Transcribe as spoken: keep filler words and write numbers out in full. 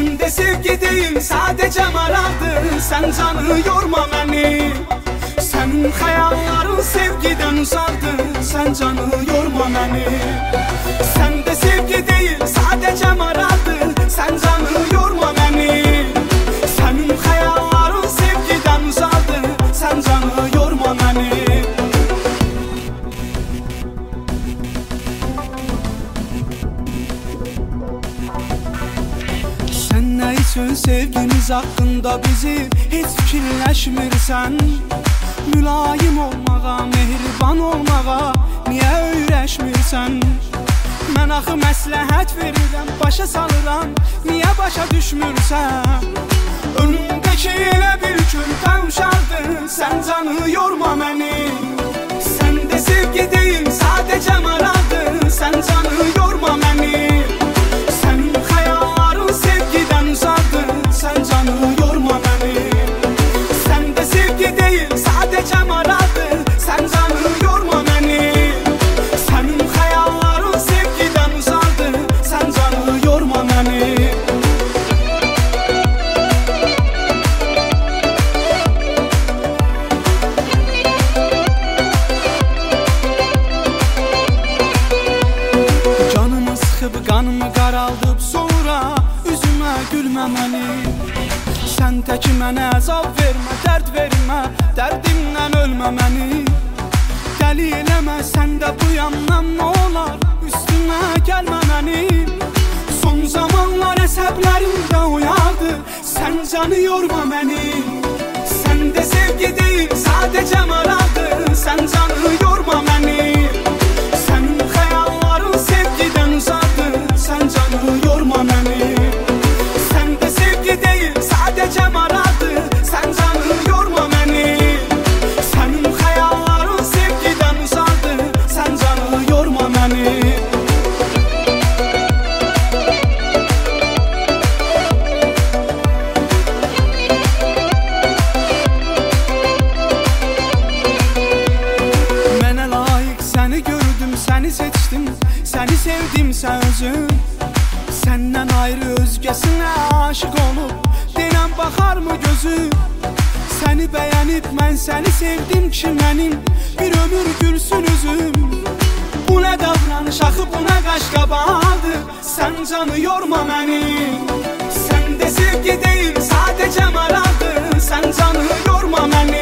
Sen de sevgi değil sadece maraqdır. Sen canı yorma beni. Senin hayalların sevgiden uzaqdır. Sen canı yorma beni. Sen de sevgi değil sadece maraqdır. Sen canı yorma beni. Senin hayalların sevgiden uzaqdır. Sen canı yorma beni. Sen ne için sevgimiz hakkında bizim hiç fikirləşmirsən? Mülayim olmağa, mehriban olmağa niyə öyrəşmirsən? Mən axı məsləhət verirəm, başa salıram, niyə başa düşmürsən? Önümdəki elə bir körpə uşaqdır, sən canı yorma məni. Sən də sevgi deyil, sadəcə maraqdır, sən canı yorma məni. Sənin xəyalların sevgidən uzaqdır, sən canı yorma məni. Sən də sevgi deyil, sadəcə maraqdır, sən canı yorma məni. Sənin xəyalların sevgidən uzaqdır, sən canı yorma məni. Canımı sıxıb, qanımı qaraldıb, sonra üzümə gülməməni. Sən tək mənə əzab vermə, dərd vermə, dərdimdən ölmə məni. Dəli eləmə, sən də bu yandan nə olar, üstümə gəlmə məni. Son zamanlar əsəblərimdə uyardı, sən canı yorma məni. Sən də sevgi deyil, sadəcə maraqdır, sən canı yorma məni. Sənin xəyalların sevgidən uzaqdır, sən canı yorma məni. Sən də sevgi deyil, sadəcə maraqdır, sən canı yorma məni. Sənin xəyalların sevgidən uzaqdır, sən canı yorma məni. Mənə layiq səni gördüm, səni seçdim, səni sevdimsə özüm. Səndən ayrı özgəsinə aşıq olub, denən baxarmı gözüm? Səni bəyənib mən səni sevdim ki mənim bir ömür gülsün üzüm. Bu nə davranış axı, bu nə qaşqabaqdır, sən canı yorma məni. Sən də sevgi deyil, sadəcə maraqdır, sən canı yorma məni.